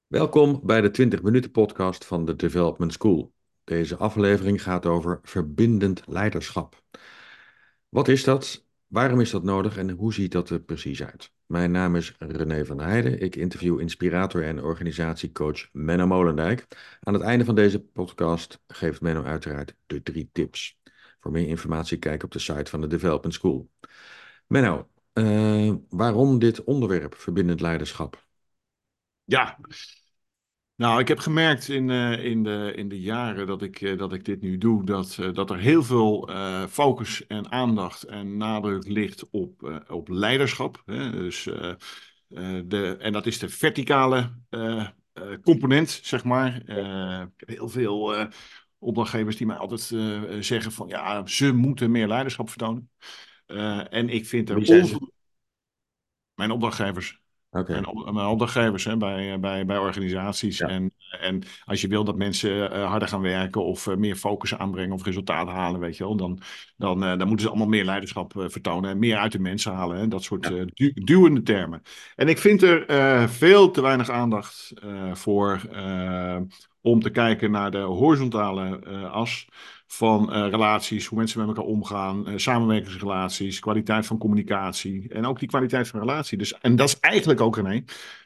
Welkom bij de 20 minuten podcast van de Development School. Deze aflevering gaat over verbindend leiderschap. Wat is dat? Waarom is dat nodig en hoe ziet dat er precies uit? Mijn naam is René van der Heijden. Ik interview inspirator en organisatiecoach Menno Molendijk. Aan het einde van deze podcast geeft Menno uiteraard de 3 tips. Voor meer informatie kijk op de site van de Development School. Menno, waarom dit onderwerp verbindend leiderschap? Ja, nou, ik heb gemerkt in de jaren dat ik dit nu doe, dat er heel veel focus en aandacht en nadruk ligt op leiderschap. Hè? Dus, en dat is de verticale component, zeg maar. Ik heb heel veel opdrachtgevers die mij altijd zeggen van ja, ze moeten meer leiderschap vertonen. En ik vind er Wie zijn ze? mijn opdrachtgevers. Oké. Mijn opdrachtgevers hè, bij organisaties. Ja. En als je wil dat mensen harder gaan werken of meer focus aanbrengen of resultaten halen, weet je wel, dan moeten ze allemaal meer leiderschap vertonen en meer uit de mensen halen. Hè, dat soort Ja. duwende termen. En ik vind er veel te weinig aandacht voor om te kijken naar de horizontale as van relaties, hoe mensen met elkaar omgaan, samenwerkingsrelaties, kwaliteit van communicatie en ook die kwaliteit van relatie. Dus, en dat is eigenlijk ook, René,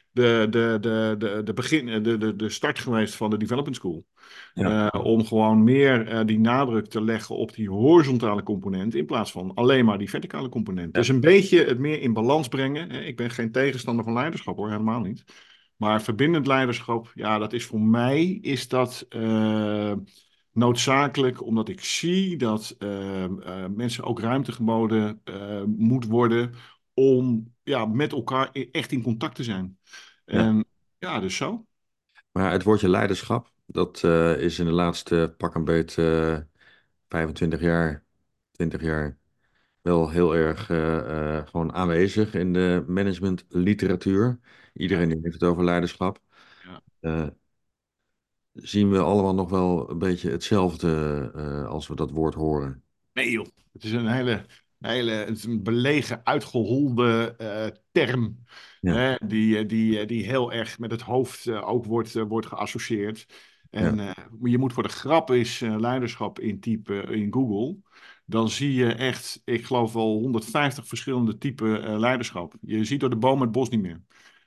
de start geweest van de Development School. Ja. Om gewoon meer die nadruk te leggen op die horizontale component in plaats van alleen maar die verticale component. Ja. Dus een beetje het meer in balans brengen. Ik ben geen tegenstander van leiderschap hoor, helemaal niet. Maar verbindend leiderschap, ja, dat is voor mij is dat noodzakelijk, omdat ik zie dat mensen ook ruimte geboden moet worden om ja, met elkaar echt in contact te zijn. Ja. En ja, dus zo. Maar het woordje leiderschap, dat is in de laatste pak een beet 25 jaar, 20 jaar wel heel erg gewoon aanwezig in de managementliteratuur. Ja, Iedereen die heeft het over leiderschap. ja. Eh, Zien we allemaal nog wel een beetje hetzelfde als we dat woord horen? Nee joh, het is het is een belegen, uitgeholde term. Ja, Die heel erg met het hoofd ook wordt geassocieerd. ja, En je moet voor de grap is leiderschap intypen in Google. Dan zie je echt, ik geloof wel 150 verschillende typen leiderschap. Je ziet door de boom het bos niet meer.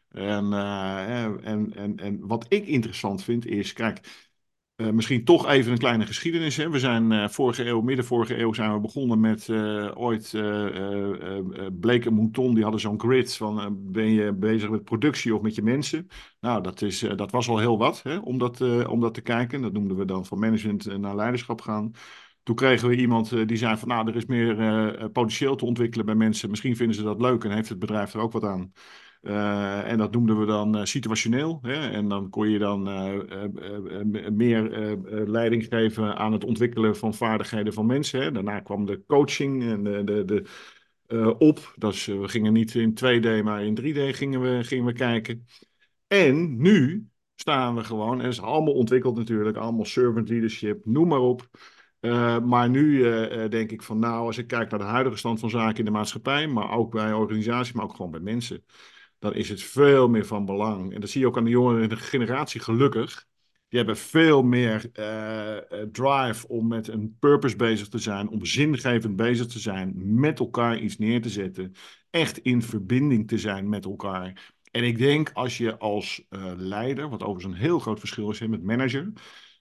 En wat ik interessant vind is, kijk, misschien toch even een kleine geschiedenis. Hè. We zijn vorige eeuw, midden vorige eeuw, zijn we begonnen met ooit Blake en Mouton. Die hadden zo'n grid van ben je bezig met productie of met je mensen? Nou, dat was al heel wat hè, om dat te kijken. Dat noemden we dan van management naar leiderschap gaan. Toen kregen we iemand die zei van nou, er is meer potentieel te ontwikkelen bij mensen. Misschien vinden ze dat leuk en heeft het bedrijf er ook wat aan. En dat noemden we dan situationeel. Hè? En dan kon je dan meer leiding geven aan het ontwikkelen van vaardigheden van mensen. Hè? Daarna kwam de coaching en op. Dus we gingen niet in 2D, maar in 3D gingen we kijken. En nu staan we gewoon, en dat is allemaal ontwikkeld natuurlijk, allemaal servant leadership, noem maar op. Maar nu denk ik van nou, als ik kijk naar de huidige stand van zaken in de maatschappij, maar ook bij organisaties, maar ook gewoon bij mensen, dan is het veel meer van belang. En dat zie je ook aan de jongere generatie gelukkig. Die hebben veel meer drive om met een purpose bezig te zijn, om zingevend bezig te zijn, met elkaar iets neer te zetten, echt in verbinding te zijn met elkaar. En ik denk als je als leider, wat overigens een heel groot verschil is hè, met manager,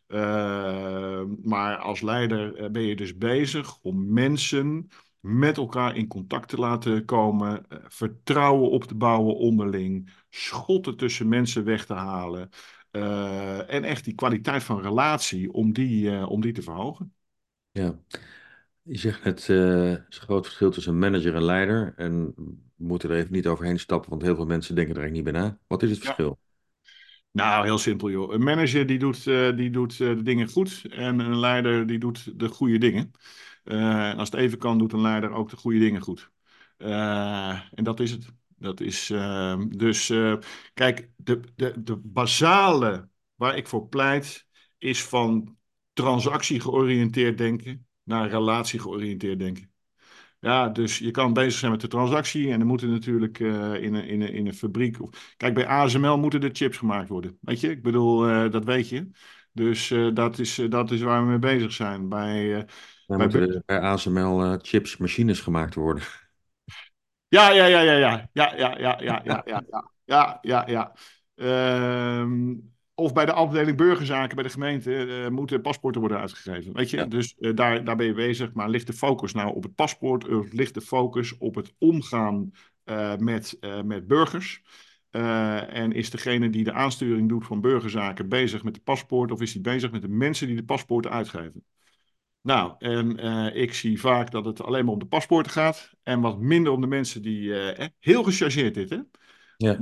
maar als leider ben je dus bezig om mensen met elkaar in contact te laten komen, vertrouwen op te bouwen onderling, schotten tussen mensen weg te halen en echt die kwaliteit van relatie om die te verhogen. ja. Je zegt net, er is een groot verschil tussen een manager en leider. En we moeten er even niet overheen stappen, want heel veel mensen denken er eigenlijk niet bij na. Wat is het Ja. verschil? Nou, heel simpel joh. Een manager die doet de dingen goed en een leider die doet de goede dingen. En als het even kan, doet een leider ook de goede dingen goed. En dat is het. Dat is kijk, de basale waar ik voor pleit is van transactie georiënteerd denken naar relatie georiënteerd denken. Ja, dus je kan bezig zijn met de transactie en dan moeten natuurlijk in een fabriek. Kijk, bij ASML moeten er chips gemaakt worden. Weet je, ik bedoel, dat weet je. Dus dat is waar we mee bezig zijn. Dan Bij moeten Bur- er bij ASML chips machines gemaakt worden. ja, ja, ja, ja, ja, ja, ja, ja, ja, ja, ja, ja, ja, ja, ja. Ehm, of bij de afdeling burgerzaken bij de gemeente moeten paspoorten worden uitgegeven. Weet je, Ja, dus daar ben je bezig. Maar ligt de focus nou op het paspoort of ligt de focus op het omgaan met burgers? En is degene die de aansturing doet van burgerzaken bezig met de paspoort of is hij bezig met de mensen die de paspoorten uitgeven? Nou, en ik zie vaak dat het alleen maar om de paspoorten gaat en wat minder om de mensen die, heel gechargeerd dit, hè? ja,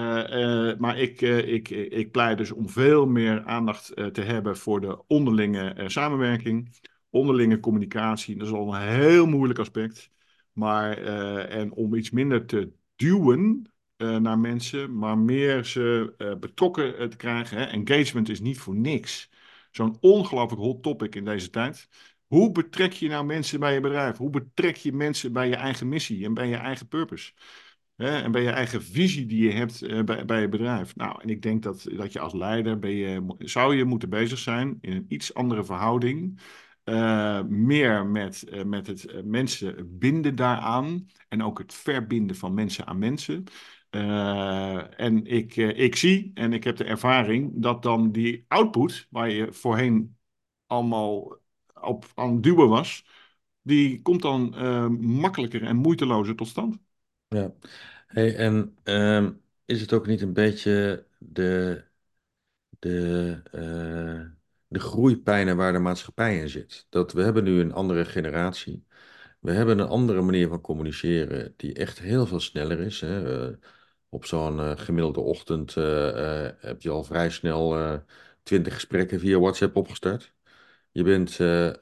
Maar ik pleit dus om veel meer aandacht te hebben voor de onderlinge samenwerking, onderlinge communicatie. Dat is al een heel moeilijk aspect. En om iets minder te duwen naar mensen, maar meer ze betrokken te krijgen. Hè. Engagement is niet voor niks. Zo'n ongelooflijk hot topic in deze tijd. Hoe betrek je nou mensen bij je bedrijf? Hoe betrek je mensen bij je eigen missie en bij je eigen purpose? Hè, en bij je eigen visie die je hebt bij je bedrijf. Nou, en ik denk dat je als leider zou je moeten bezig zijn in een iets andere verhouding. Meer met het mensen binden daaraan. En ook het verbinden van mensen aan mensen. En ik zie, en ik heb de ervaring, dat dan die output, waar je voorheen allemaal op aan het duwen was, die komt dan makkelijker en moeitelozer tot stand. ja. Hey, en is het ook niet een beetje de, de groeipijnen waar de maatschappij in zit? Dat we hebben nu een andere generatie. We hebben een andere manier van communiceren die echt heel veel sneller is. Hè. Op zo'n gemiddelde ochtend heb je al vrij snel 20 gesprekken via WhatsApp opgestart. Je bent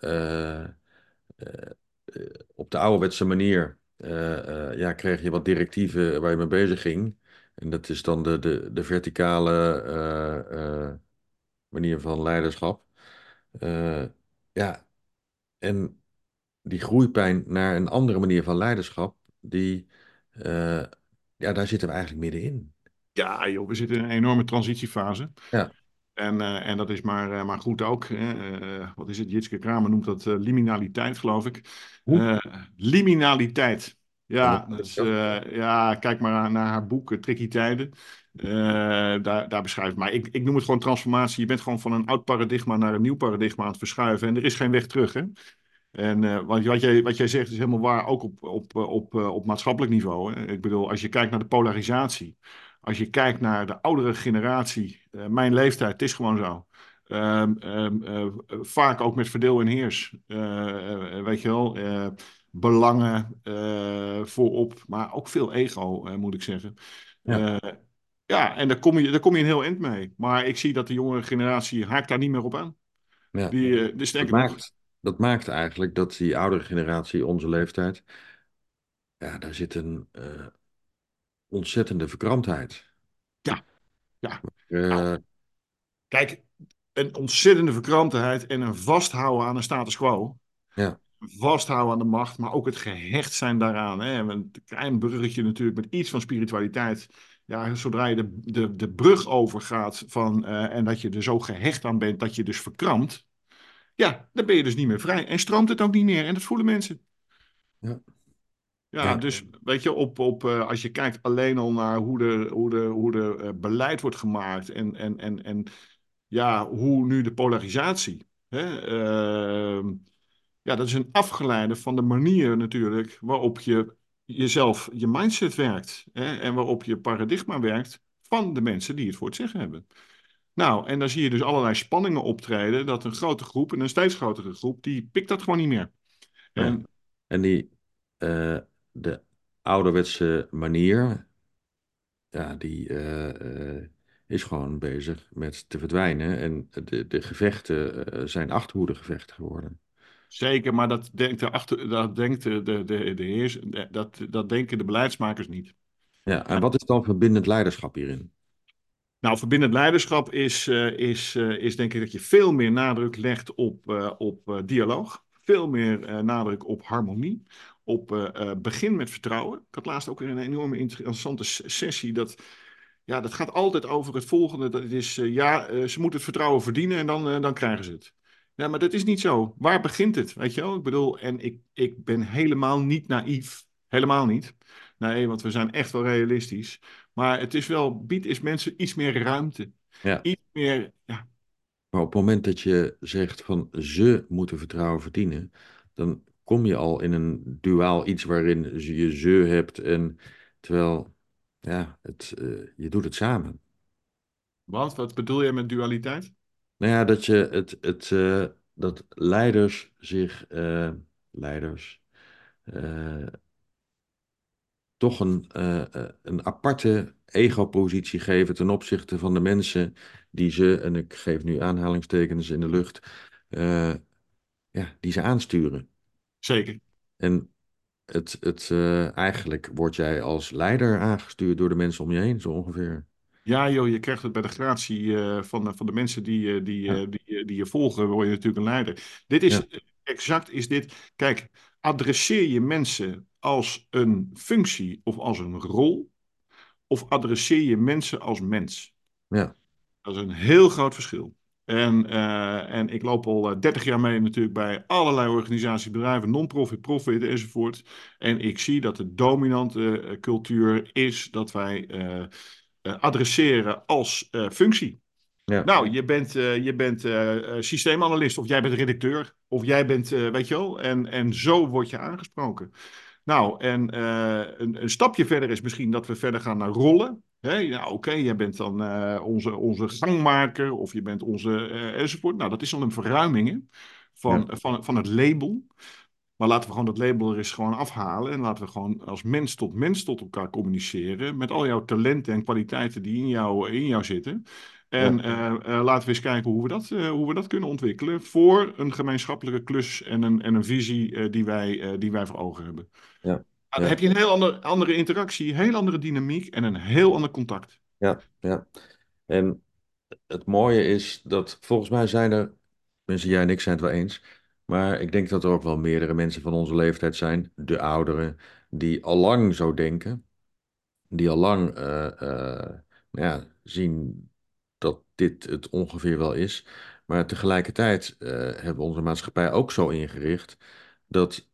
eh, op de ouderwetse manier, ja, kreeg je wat directieven waar je mee bezig ging. En dat is dan de verticale manier van leiderschap. Eh, ja, en die groeipijn naar een andere manier van leiderschap, eh, ja, daar zitten we eigenlijk middenin. Ja, joh, we zitten in een enorme transitiefase. Ja, En dat is maar goed ook. Hè. Wat is het? Jitske Kramer noemt dat liminaliteit, geloof ik. hoe? Liminaliteit. En wat Ja, ja, kijk maar naar haar boek Tricky Tijden. Daar beschrijft. Maar ik noem het gewoon transformatie. Je bent gewoon van een oud paradigma naar een nieuw paradigma aan het verschuiven. En er is geen weg terug, hè? En wat jij zegt is helemaal waar, ook op maatschappelijk niveau. Hè. Ik bedoel, als je kijkt naar de polarisatie, als je kijkt naar de oudere generatie, mijn leeftijd, het is gewoon zo. Vaak ook met verdeel en heers. Weet je wel, belangen voorop, maar ook veel ego, moet ik zeggen. ja, Eh, ja, en daar kom je een heel eind mee. Maar ik zie dat de jongere generatie haakt daar niet meer op aan. ja. Dus Dat sterker nog. maakt, dat maakt eigenlijk dat die oudere generatie, onze leeftijd, ja, daar zit een ontzettende verkramptheid. Ja, ja. Nou, Eh, kijk, een ontzettende verkramptheid en een vasthouden aan een status quo. ja, Vasthouden aan de macht, maar ook het gehecht zijn daaraan. Hè. Een klein bruggetje natuurlijk met iets van spiritualiteit. Ja, zodra je de brug overgaat en dat je er zo gehecht aan bent dat je dus verkrampt. Ja, dan ben je dus niet meer vrij. En stroomt het ook niet meer. En dat voelen mensen. ja, Ja, ja, dus weet je, als je kijkt alleen al naar hoe de beleid wordt gemaakt en ja, hoe nu de polarisatie. Hè, ja, dat is een afgeleide van de manier natuurlijk waarop je jezelf, je mindset werkt. Hè, en waarop je paradigma werkt van de mensen die het voor het zeggen hebben. Nou, en dan zie je dus allerlei spanningen optreden, dat een grote groep en een steeds grotere groep, die pikt dat gewoon niet meer. nee. En En eh, de ouderwetse manier, ja, die is gewoon bezig met te verdwijnen. En de gevechten zijn achterhoedegevechten geworden. zeker, maar dat denken de beleidsmakers niet. Ja, en wat is dan verbindend leiderschap hierin? Nou, verbindend leiderschap is denk ik dat je veel meer nadruk legt op dialoog. Veel meer nadruk op harmonie. begin met vertrouwen. Ik had laatst ook weer een enorme interessante sessie. Dat gaat altijd over het volgende. Dat is, ze moeten het vertrouwen verdienen en dan krijgen ze het. Ja, maar dat is niet zo. Waar begint het? Weet je wel? Ik bedoel, en ik ben helemaal niet naïef. Helemaal niet. Nee, want we zijn echt wel realistisch. Maar het is wel, biedt is mensen iets meer ruimte. Ja. Iets meer, ja, Maar op het moment dat je zegt van ze moeten vertrouwen verdienen, dan kom je al in een duaal iets waarin je ze hebt en terwijl ja, je doet het samen. want wat bedoel je met dualiteit? Nou ja, dat je dat leiders zich leiders eh, toch een aparte ego-positie geven ten opzichte van de mensen die ze, en ik geef nu aanhalingstekens in de lucht, eh, ja, die ze aansturen. Zeker. En eigenlijk word jij als leider aangestuurd door de mensen om je heen, zo ongeveer. Ja, joh, je krijgt het bij de gratie van de mensen Ja, die je volgen, word je natuurlijk een leider. Dit is ja, exact, is dit. Kijk, adresseer je mensen als een functie of als een rol, of adresseer je mensen als mens? ja, Dat is een heel groot verschil. En ik loop al 30 jaar mee natuurlijk bij allerlei organisaties, bedrijven, non-profit, profit enzovoort. En ik zie dat de dominante cultuur is dat wij adresseren als functie. ja, Nou, je bent systeemanalist of jij bent redacteur of jij bent, weet je wel, en zo word je aangesproken. Nou, en een stapje verder is misschien dat we verder gaan naar rollen. Hè? Nou, oké, jij bent dan onze gangmaker of je bent onze enzovoort. Nou, dat is dan een verruiming hè, ja, van het label. Maar laten we gewoon dat label er eens gewoon afhalen. En laten we gewoon als mens tot elkaar communiceren. Met al jouw talenten en kwaliteiten die in jou zitten. ja, En laten we eens kijken hoe we dat kunnen ontwikkelen. Voor een gemeenschappelijke klus en een visie die wij voor ogen hebben. ja, Nou, dan ja, heb je een heel andere interactie, heel andere dynamiek en een heel ander contact. ja, ja. En het mooie is dat volgens mij zijn er, mensen, jij en ik zijn het wel eens, maar ik denk dat er ook wel meerdere mensen van onze leeftijd zijn, de ouderen, die al lang zo denken, die al lang nou ja, zien dat dit het ongeveer wel is. Maar tegelijkertijd hebben we onze maatschappij ook zo ingericht dat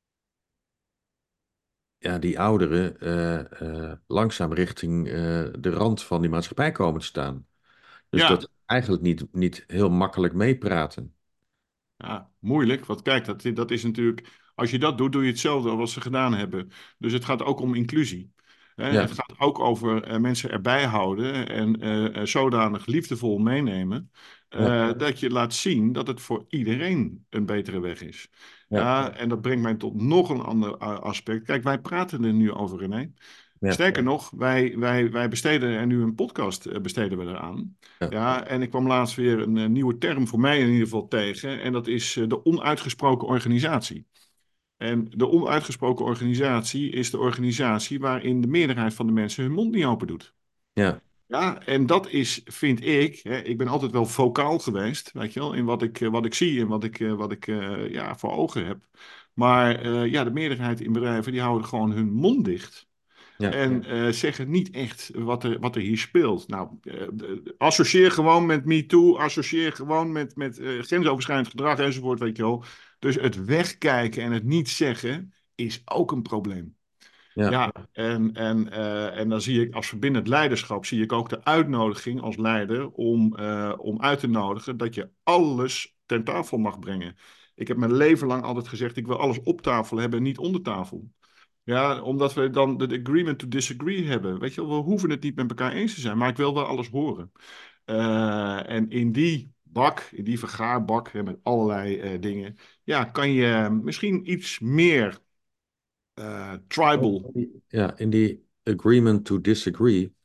ja, die ouderen langzaam richting de rand van die maatschappij komen te staan. Dus Ja, dat eigenlijk niet heel makkelijk meepraten. ja, moeilijk, want kijk, dat is natuurlijk, als je dat doet, doe je hetzelfde als wat ze gedaan hebben. Dus het gaat ook om inclusie. Hè? Het Ja, gaat ook over mensen erbij houden en zodanig liefdevol meenemen, ja, dat je laat zien dat het voor iedereen een betere weg is. ja, Ja, en dat brengt mij tot nog een ander aspect. Kijk, wij praten er nu over, René. ja, Sterker nog, wij besteden er nu een podcast besteden we eraan. ja, Ja, en ik kwam laatst weer een nieuwe term voor mij in ieder geval tegen. En dat is de onuitgesproken organisatie. En de onuitgesproken organisatie is de organisatie waarin de meerderheid van de mensen hun mond niet open doet. ja, Ja, en dat is, vind ik, hè, ik ben altijd wel vocaal geweest, weet je wel, in wat ik zie en wat ik ja, voor ogen heb. Maar ja, de meerderheid in bedrijven die houden gewoon hun mond dicht. ja, En zeggen niet echt wat er hier speelt. Nou, associeer gewoon met MeToo, associeer gewoon met grensoverschrijdend gedrag enzovoort, weet je wel. Dus het wegkijken en het niet zeggen is ook een probleem. ja, Ja, en dan zie ik als verbindend leiderschap, zie ik ook de uitnodiging als leider om uit te nodigen dat je alles ten tafel mag brengen. Ik heb mijn leven lang altijd gezegd, ik wil alles op tafel hebben en niet onder tafel. Ja, omdat we dan de agreement to disagree hebben. Weet je wel, we hoeven het niet met elkaar eens te zijn, maar ik wil wel alles horen. En in die bak, in die vergaarbak, hè, met allerlei dingen, ja, kan je misschien iets meer tribal. ja, in die agreement to disagree,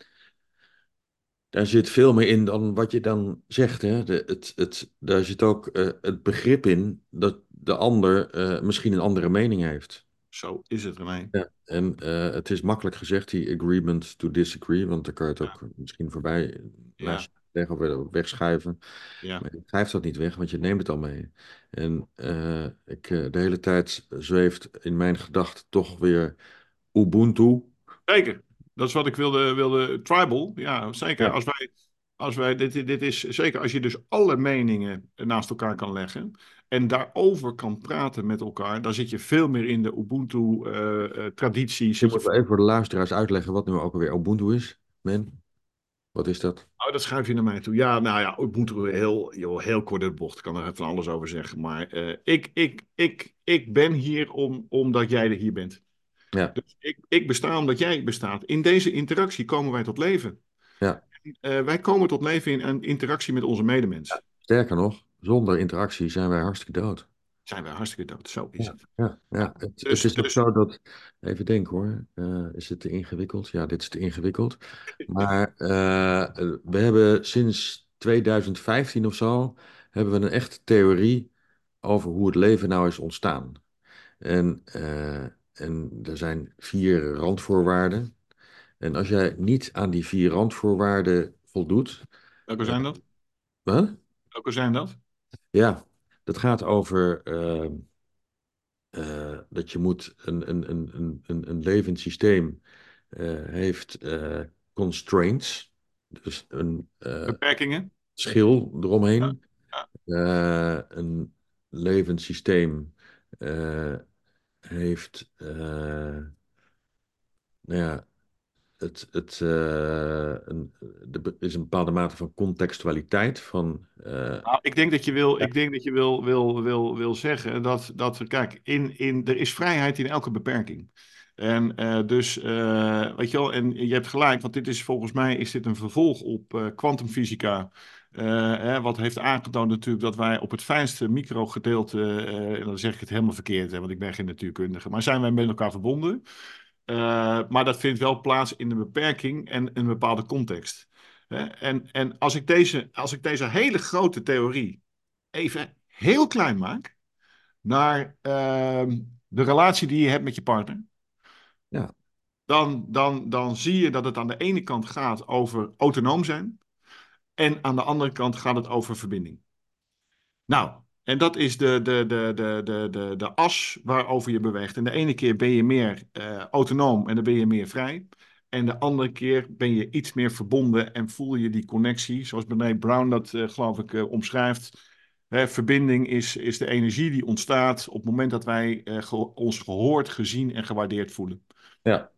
daar zit veel meer in dan wat je dan zegt. Hè? Daar zit ook het begrip in dat de ander misschien een andere mening heeft. Zo is het, René. Ja. En het is makkelijk gezegd, die agreement to disagree, want daar kan je het Ja, ook misschien voorbij ja. lezen. weg of wegschuiven. Ja. Maar je schrijft dat niet weg, want je neemt het al mee. En de hele tijd zweeft in mijn gedachten toch weer Ubuntu. Zeker. Dat is wat ik wilde. Tribal, ja, zeker. Ja, Dit is zeker als je dus alle meningen naast elkaar kan leggen en daarover kan praten met elkaar, dan zit je veel meer in de Ubuntu-traditie. je moet wel even voor de luisteraars uitleggen wat nu ook alweer Ubuntu is. Men, wat is dat? Oh, dat schuif je naar mij toe. Ja, nou ja, Ubuntu heel, joh, heel kort in de bocht. Ik kan er van alles over zeggen. Maar ik ben hier omdat jij er hier bent. Ja, Dus ik besta omdat jij bestaat. In deze interactie komen wij tot leven. ja. Wij komen tot leven in een interactie met onze medemens. Sterker nog, zonder interactie zijn wij hartstikke dood. Zijn wij hartstikke dood. Zo is Ja, het. ja, ja. Ja. Het is ook Dus zo dat, even denken hoor, is het te ingewikkeld? Ja, dit is te ingewikkeld. Maar we hebben sinds 2015 of zo, hebben we een echte theorie over hoe het leven nou is ontstaan. En er zijn 4 randvoorwaarden. En als jij niet aan die 4 randvoorwaarden voldoet, welke eh, zijn dat? wat? Welke zijn dat? Ja, dat gaat over dat je moet een levend systeem heeft constraints, dus een Beperkingen? schil Ja. eromheen. Ja. Een levend systeem heeft, nou ja, er is een bepaalde mate van contextualiteit van, Nou, ik denk dat je wil zeggen dat kijk, er is vrijheid in elke beperking. En weet je wel, en je hebt gelijk, want dit is volgens mij is dit een vervolg op kwantumfysica. Wat heeft aangetoond natuurlijk dat wij op het fijnste microgedeelte, en dan zeg ik het helemaal verkeerd, hè, want ik ben geen natuurkundige, maar zijn wij met elkaar verbonden? Maar dat vindt wel plaats in een beperking en een bepaalde context. En als ik deze hele grote theorie even heel klein maak naar de relatie die je hebt met je partner, ja, dan zie je dat het aan de ene kant gaat over autonoom zijn en aan de andere kant gaat het over verbinding. Nou, en dat is de as waarover je beweegt. En de ene keer ben je meer autonoom en dan ben je meer vrij. En de andere keer ben je iets meer verbonden en voel je die connectie, zoals Brené Brown dat, geloof ik, omschrijft. Verbinding is de energie die ontstaat op het moment dat wij ons gehoord, gezien en gewaardeerd voelen. ja,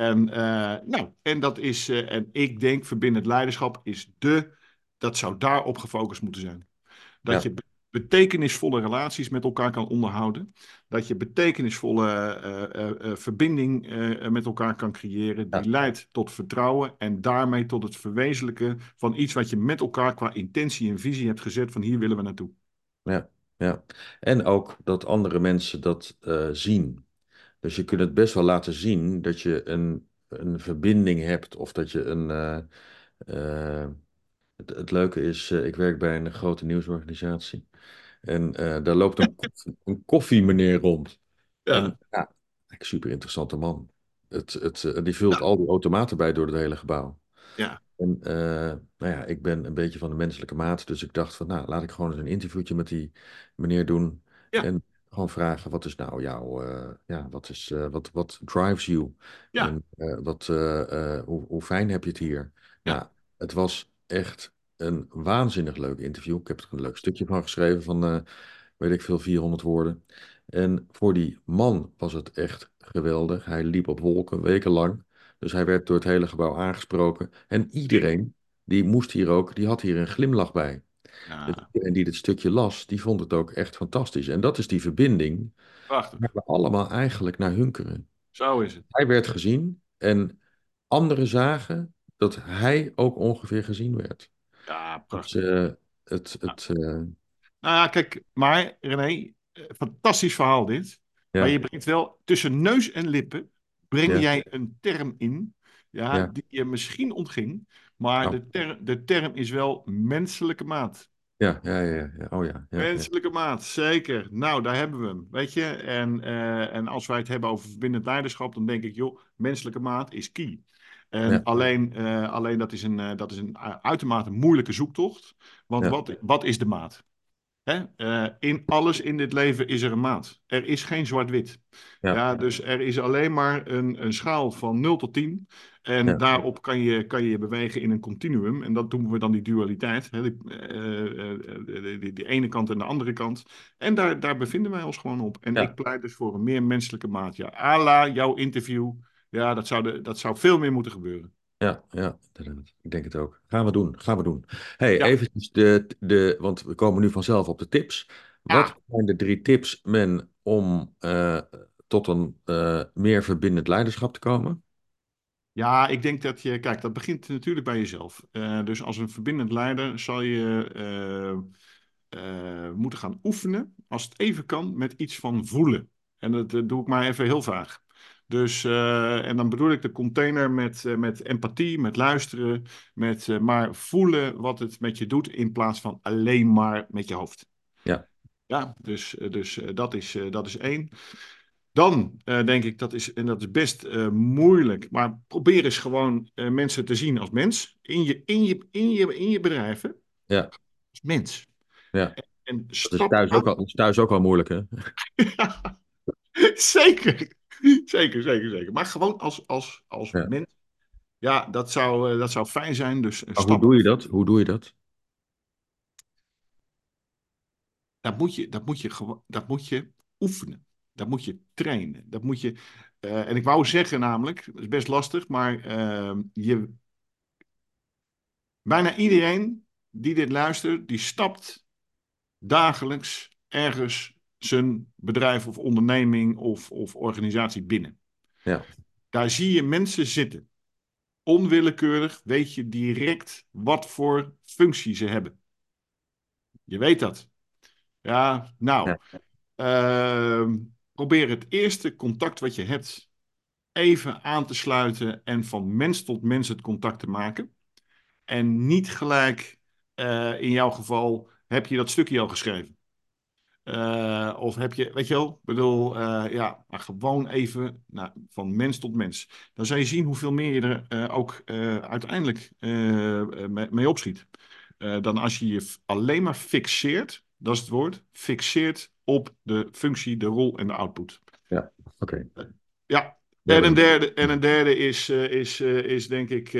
En dat is, en ik denk, verbindend leiderschap dat zou daarop gefocust moeten zijn. Dat ja, je betekenisvolle relaties met elkaar kan onderhouden. Dat je betekenisvolle verbinding met elkaar kan creëren. Die ja, leidt tot vertrouwen en daarmee tot het verwezenlijken van iets wat je met elkaar qua intentie en visie hebt gezet van hier willen we naartoe. ja, ja. En ook dat andere mensen dat zien. Dus je kunt het best wel laten zien dat je een verbinding hebt of dat je eh, het leuke is, ik werk bij een grote nieuwsorganisatie en daar loopt een koffiemeneer rond. Ja, En ja, een super interessante man. Die vult ja, al die automaten bij door het hele gebouw. ja, En nou ja, ik ben een beetje van de menselijke maat, dus ik dacht van, nou, laat ik gewoon eens een interviewtje met die meneer doen ja, en gewoon vragen, wat is nou jouw, ja, wat drives you? ja, En hoe fijn heb je het hier? ja. Nou, het was echt een waanzinnig leuk interview. Ik heb er een leuk stukje van geschreven van, weet ik veel, 400 woorden. En voor die man was het echt geweldig. Hij liep op wolken, wekenlang. Dus hij werd door het hele gebouw aangesproken. En iedereen die had hier een glimlach bij. Dus Ja, iedereen die dit stukje las, die vond het ook echt fantastisch. En dat is die verbinding waar prachtig. we allemaal eigenlijk naar hunkeren. Zo is het. Hij werd gezien en anderen zagen dat hij ook ongeveer gezien werd. Ja, Dus, prachtig. het, Ja. het, eh, Nou ja, kijk, maar René, fantastisch verhaal dit. Maar ja, je brengt wel tussen neus en lippen, breng ja, jij een term in, ja, ja, die je misschien ontging, maar oh, de term is wel menselijke maat. ja, ja, ja, ja, oh ja, ja, ja, Menselijke maat, zeker. Nou, daar hebben we hem, weet je. En als wij het hebben over verbindend leiderschap, dan denk ik, joh, menselijke maat is key. En ja, alleen dat is een uitermate moeilijke zoektocht. Want ja, wat is de maat? Hè? In alles in dit leven is er een maat. Er is geen zwart-wit. ja, Ja, dus er is alleen maar een schaal van 0 tot 10. En ja, daarop kan je je bewegen in een continuum. En dat noemen we dan die dualiteit. Hè? Die ene kant en de andere kant. En daar bevinden wij ons gewoon op. En ik ja. pleit dus voor een meer menselijke maat. Ja, à la jouw interview. Ja, dat zou veel meer moeten gebeuren. Ja, ja, inderdaad. Ik denk het ook. Gaan we doen, gaan we doen. Hey, Ja, even want we komen nu vanzelf op de tips. Wat ja. zijn de 3 tips, men, om tot een meer verbindend leiderschap te komen? Ja, ik denk dat je, kijk, dat begint natuurlijk bij jezelf. Dus als een verbindend leider zal je moeten gaan oefenen, als het even kan, met iets van voelen. En dat doe ik maar even heel vaag. Dus, en dan bedoel ik de container met empathie, met luisteren, maar voelen wat het met je doet in plaats van alleen maar met je hoofd. Ja, Ja, dat is één. Dan denk ik, dat is best moeilijk, maar probeer eens gewoon mensen te zien als mens in je bedrijven ja, als mens. ja. En Dat is stap thuis ook uit. al, dat is thuis ook al moeilijk, hè? Zeker, zeker. Maar gewoon als Ja. mens. Ja, dat zou fijn zijn. Dus Maar hoe stap doe je uit. dat? Hoe doe je dat? Dat moet je oefenen. Dat moet je trainen. En ik wou zeggen namelijk, dat is best lastig, maar bijna iedereen die dit luistert, die stapt dagelijks ergens zijn bedrijf of onderneming of organisatie binnen. Ja, Daar zie je mensen zitten. Onwillekeurig weet je direct wat voor functie ze hebben. Je weet dat. Ja, nou, ja, ehm, probeer het eerste contact wat je hebt even aan te sluiten en van mens tot mens het contact te maken. En niet gelijk, in jouw geval, heb je dat stukje al geschreven. Of heb je, weet je wel, ik bedoel, ja, maar gewoon even nou, van mens tot mens. Dan zal je zien hoeveel meer je er ook uiteindelijk mee opschiet. Dan als je je alleen maar fixeert, dat is het woord, fixeert op de functie, de rol en de output. ja. Oké. Ja, Ja, ben. en een derde is denk ik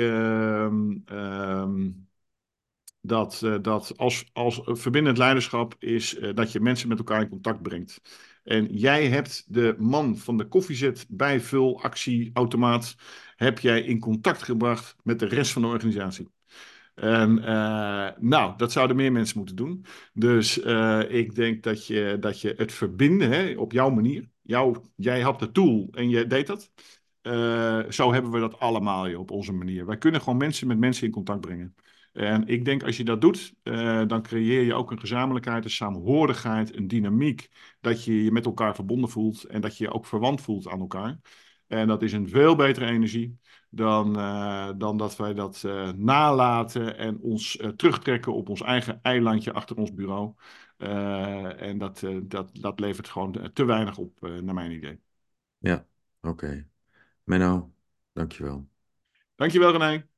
dat als verbindend leiderschap is dat je mensen met elkaar in contact brengt. En jij hebt de man van de koffiezet bijvulactieautomaat heb jij in contact gebracht met de rest van de organisatie. En nou, dat zouden meer mensen moeten doen. Dus ik denk dat je het verbinden hè, op jouw manier. Jij had de tool en je deed dat. Zo hebben we dat allemaal joh, op onze manier. Wij kunnen gewoon mensen met mensen in contact brengen. En ik denk als je dat doet, dan creëer je ook een gezamenlijkheid, een samenhorigheid, een dynamiek. Dat je je met elkaar verbonden voelt en dat je je ook verwant voelt aan elkaar. En dat is een veel betere energie dan dat wij dat nalaten en ons terugtrekken op ons eigen eilandje achter ons bureau. En dat levert gewoon te weinig op, naar mijn idee. Ja, oké. Menno, dankjewel. Dankjewel, René.